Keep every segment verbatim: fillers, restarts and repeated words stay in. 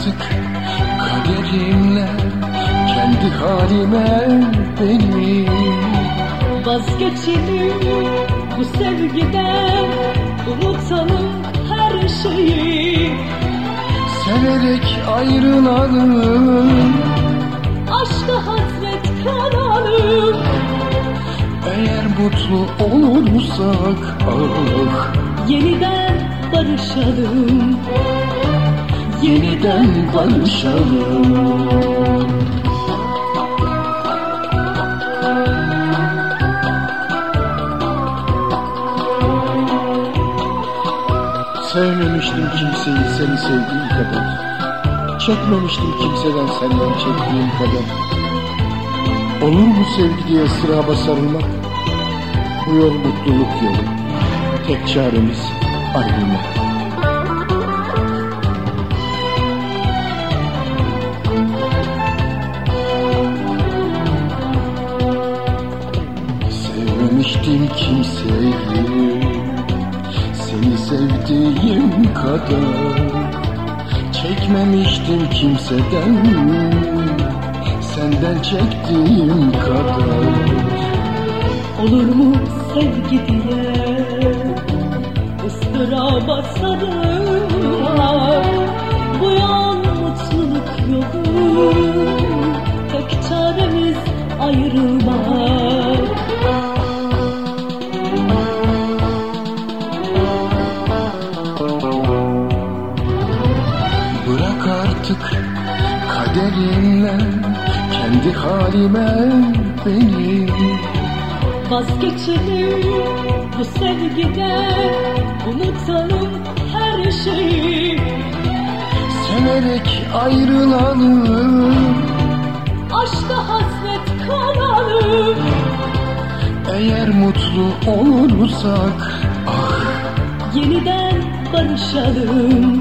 artık kaderimle, kendi halime beni. Vazgeçelim bu sevgiden, unutalım her şeyi. Severek ayrılalım, Aşka hasret kalalım. eğer mutlu olursak ah, Yeniden barışalım, yeniden barışalım. Sevmemiştim kimseyi seni sevdiğim kadar, çekmemiştim kimseden senden çektiğim kadar. Olur mu sevgiye sıraba sarılmak? Bu yol mutluluk yolu, tek çaremiz ayrılmak. Sevmemiştim kimseyi seni sevdiğim kadar, çekmemiştim kimseden senden çektiğim kadar. olur mu sevgi diye ıstıraba sarılmak? Bu yol mutluluk yolu, tek çaremiz ayrılmak. Bırak artık kaderimle, kendi halime beni. Vazgeçelim bu sevgiden, unutalım her şeyi. Severek ayrılalım, Aşka hasret kalalım. eğer mutlu olursak ah, Yeniden barışalım,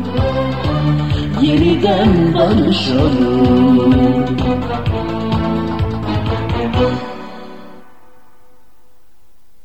yeniden barışalım.